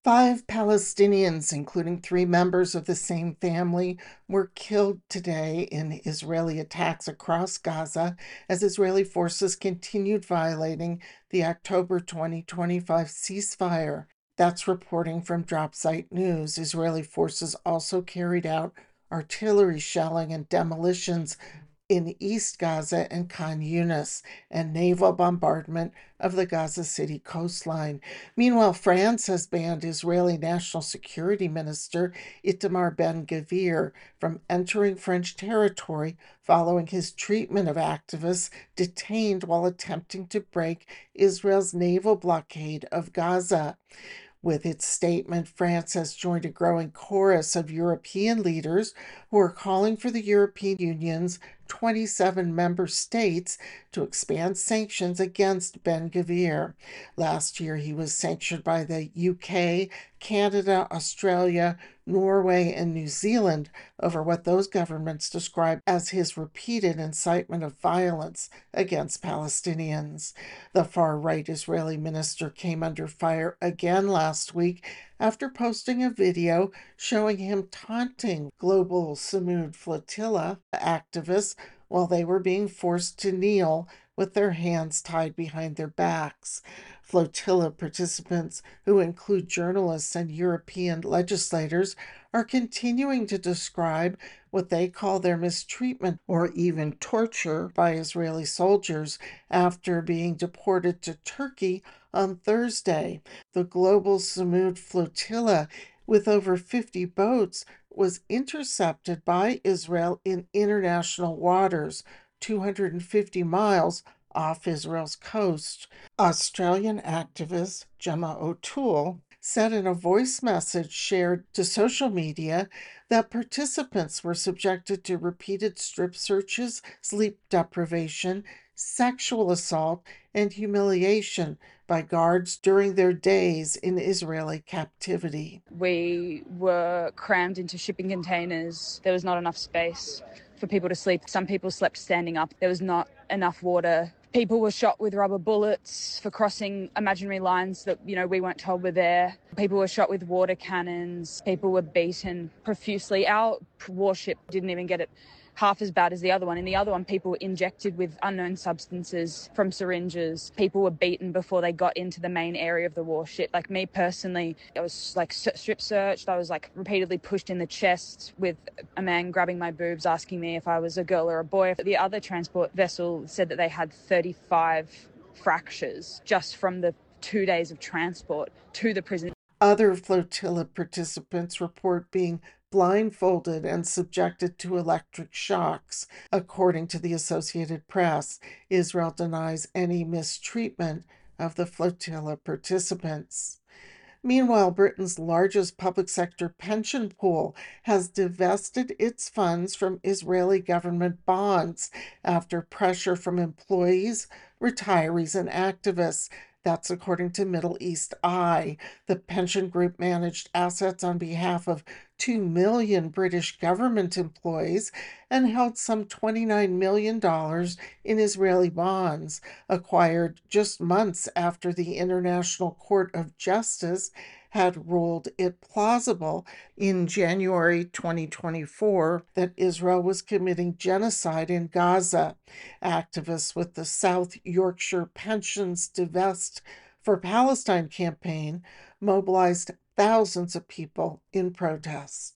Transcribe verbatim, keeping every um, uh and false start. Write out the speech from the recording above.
Five Palestinians, including three members of the same family, were killed today in Israeli attacks across Gaza as Israeli forces continued violating the October twenty twenty-five ceasefire. That's reporting from Dropsite News. Israeli forces also carried out artillery shelling and demolitions in East Gaza and Khan Yunis, and naval bombardment of the Gaza City coastline. Meanwhile, France has banned Israeli National Security Minister Itamar Ben-Gvir from entering French territory following his treatment of activists detained while attempting to break Israel's naval blockade of Gaza. With its statement, France has joined a growing chorus of European leaders who are calling for the European Union's twenty-seven member states to expand sanctions against Ben-Gvir. Last year, he was sanctioned by the U K, Canada, Australia, Norway, and New Zealand over what those governments describe as his repeated incitement of violence against Palestinians. The far-right Israeli minister came under fire again last week after posting a video showing him taunting Global Samud Flotilla activists while they were being forced to kneel with their hands tied behind their backs. Flotilla participants, who include journalists and European legislators, are continuing to describe what they call their mistreatment or even torture by Israeli soldiers after being deported to Turkey on Thursday. The Global Samud Flotilla, with over fifty boats, was intercepted by Israel in international waters, two hundred fifty miles off Israel's coast. Australian activist Gemma O'Toole said in a voice message shared to social media that participants were subjected to repeated strip searches, sleep deprivation, sexual assault, and humiliation by guards during their days in Israeli captivity. We were crammed into shipping containers. There was not enough space for people to sleep. Some people slept standing up. There was not enough water. People were shot with rubber bullets for crossing imaginary lines that, you know, we weren't told were there. People were shot with water cannons. People were beaten profusely. Our warship didn't even get it half as bad as the other one. In the other one, people were injected with unknown substances from syringes. People were beaten before they got into the main area of the warship. Like me personally, I was like strip searched. I was like repeatedly pushed in the chest with a man grabbing my boobs, asking me if I was a girl or a boy. The other transport vessel said that they had thirty-five fractures just from the two days of transport to the prison. Other flotilla participants report being blindfolded and subjected to electric shocks. According to the Associated Press, Israel denies any mistreatment of the flotilla participants. Meanwhile, Britain's largest public sector pension pool has divested its funds from Israeli government bonds after pressure from employees, retirees, and activists. That's according to Middle East Eye. The pension group managed assets on behalf of two million British government employees and held some twenty-nine million dollars in Israeli bonds, acquired just months after the International Court of Justice had ruled it plausible in January twenty twenty-four that Israel was committing genocide in Gaza. Activists with the South Yorkshire Pensions Divest for Palestine campaign mobilized thousands of people in protest.